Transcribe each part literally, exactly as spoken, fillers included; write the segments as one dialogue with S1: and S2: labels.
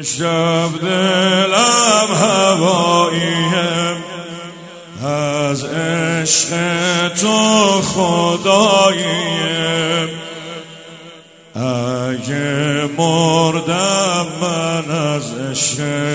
S1: امشب دلم هواییم از عشق تو خداییم. اگه مردم من از عشق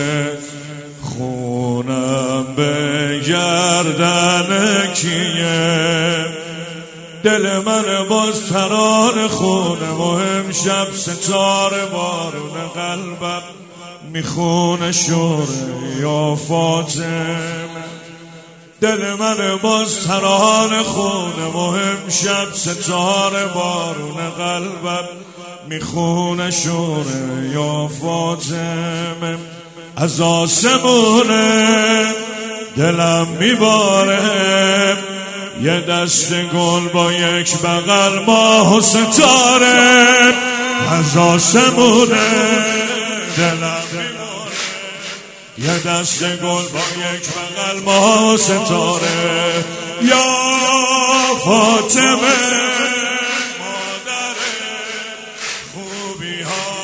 S1: خونم به گردن کیه؟ دل من باز ترانه خونه و امشب ستاره بارون قلبم میخونه شوره یا فاطمه. دل من باز ترانه خونه و امشب ستاره بارون قلبم میخونه شوره یا فاطمه. از آسمونه دلم میباره یه دست گل با یک بغل ماه و ستاره. از آسمونه دلم میباره یه دست گل با یک بغل ماه و ستاره. یا فاطمه مادر خوبی ها،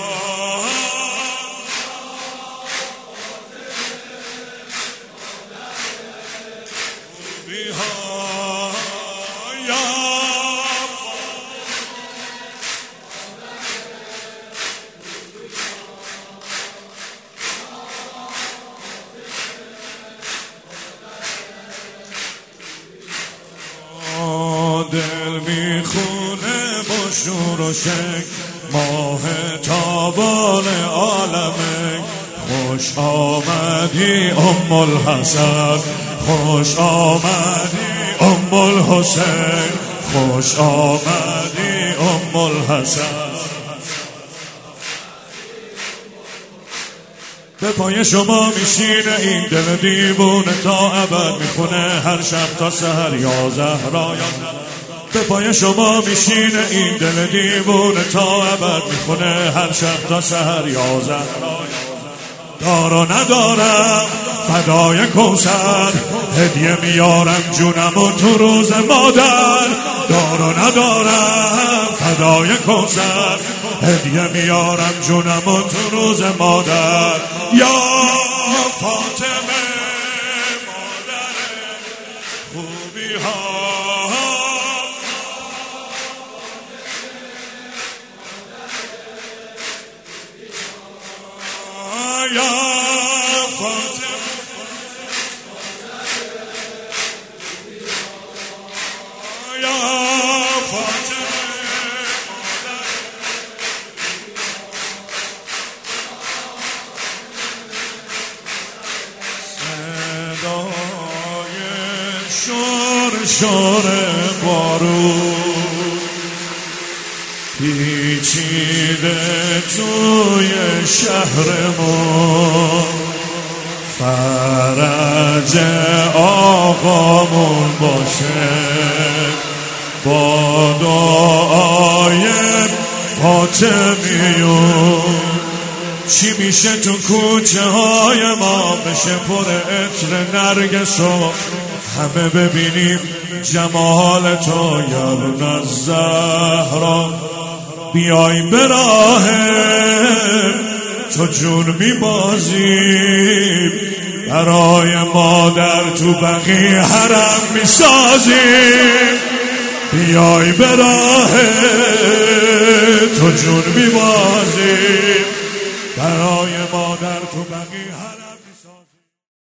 S1: خوبی ها، یا دل میخونه با شور و شک ماه تابان عالمه. خوش آمدی ام الحسن، خوش آمدی ام الحسین، خوش آمدی ام الحسن. به پای شما میشینه این دل دیوونه تا ابد میخونه هر شب تا سحر یا زهرا یا. به پای شما میشینه این دل دیوونه تا ابد میخونه هر شب تا سحر یا زهرا. دار و ندارم فدای کوثر هدیه میارم جونم و تو روز مادر. دار و ندارم فدای کوثر هدیه میارم جونم و تو روز مادر. یا فاطمه مادر خوبی ها، یا فاطمه یا فاطمه صدای شور شور بارون پیچیده توی شهرمون. فرج آقامون باشه با دعای فاطمیون. چی میشه تو کوچه های ما بشه پر عطر نرگس و همه ببینیم جمال تو یا ابن الزهرا. بیای به راه تو جون میبازیم برای مادر تو بقیه حرم میسازیم. بیای به راه تو جون میبازیم برای مادر تو بقیه حرم